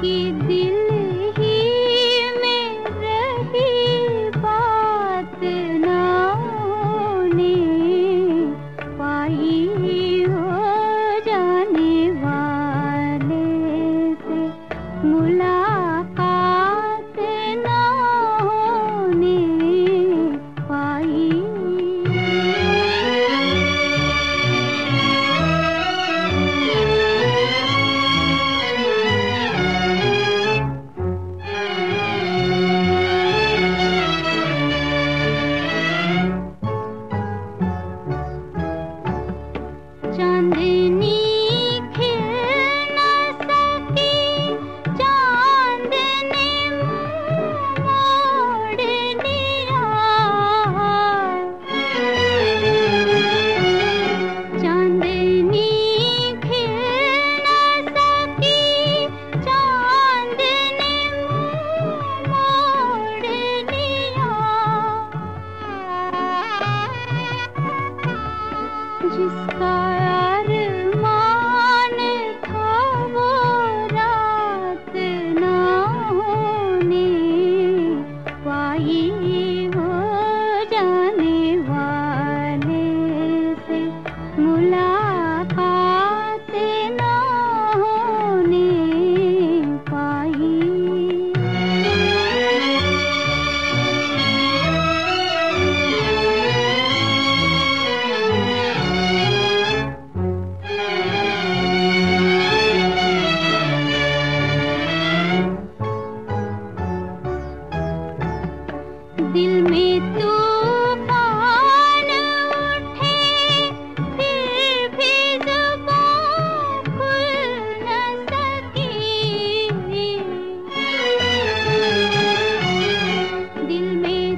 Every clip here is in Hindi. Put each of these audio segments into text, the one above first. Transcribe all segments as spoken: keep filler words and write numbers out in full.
कि दिल ही में रही बात ना होने पाई हो जाने वाले से मुलाकात ना होने पाई। चांदनी खिल न सकी, चांद ने मुँह मोड़ लिया। चांदनी खिल न सकी, चांद ने मुँह मोड़ लिया। जिसका अरमान था वो रात ना होने पाई हो जाने वाले से मुलाकात ना होने पाई। दिल में तूफान उठे फिर भी ज़ुबान खुल न सकी। दिल में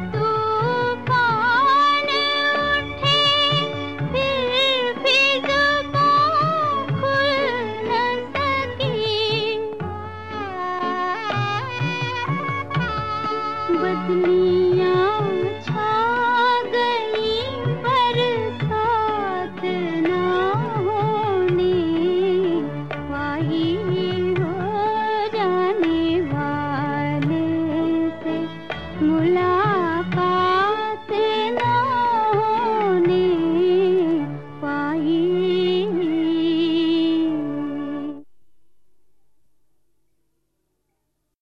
तूफान उठे फिर भी ज़ुबान खुल न सकी। बदली